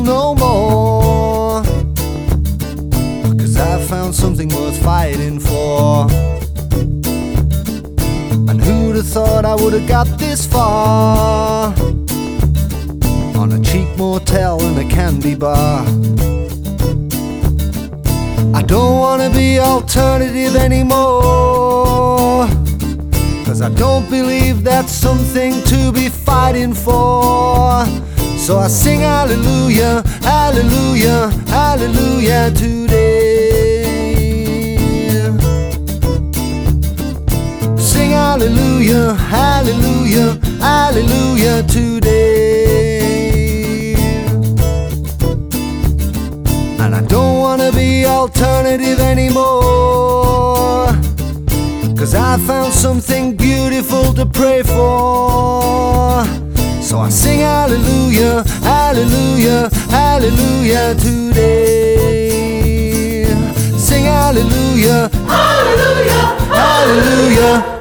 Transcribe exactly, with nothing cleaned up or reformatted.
no more, 'cause I found something worth fighting for. And who'd have thought I would have got this far, on a cheap motel and a candy bar. I don't wanna be alternative anymore, 'cause I don't believe that's something to be fighting for. So I sing hallelujah, hallelujah, hallelujah today. Sing hallelujah, hallelujah, hallelujah today. And I don't wanna be alternative anymore, 'cause I found something beautiful to pray for. So I sing hallelujah, hallelujah, hallelujah today. Sing hallelujah, hallelujah, hallelujah.